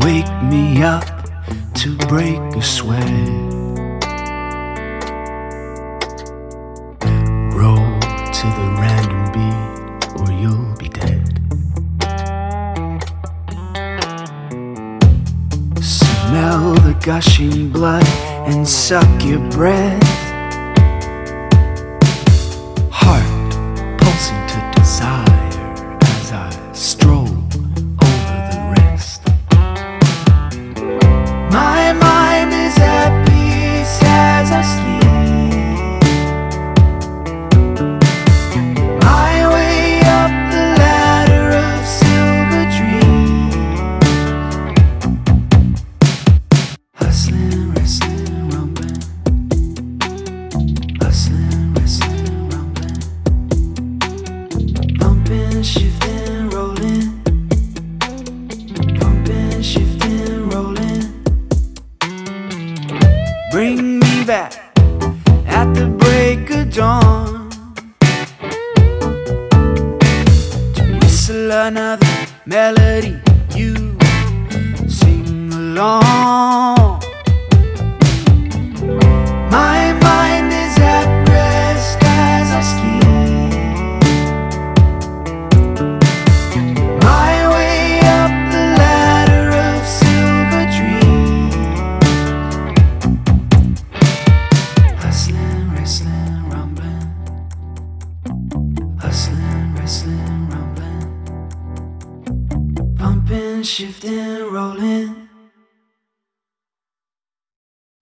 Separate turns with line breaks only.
Wake me up to break a sweat. Roll to the random beat or you'll be dead. Smell the gushing blood and suck your breath. Heart pulsing to desire as I stroll over the rest. My mind is at peace as I sleep. My way up the ladder of silver dreams. Hustling, wrestling, rumbling. Hustling, wrestling, rumbling. Pumping, shifting, rolling. Pumping, shifting, rolling. Bring me back at the break of dawn to whistle another melody, you sing along. My mind is at rest as I sleep. My way up the ladder of silver dreams. Hustling, wrestling, rumbling. Hustling, wrestling, rumbling. Pumping, shifting, rolling.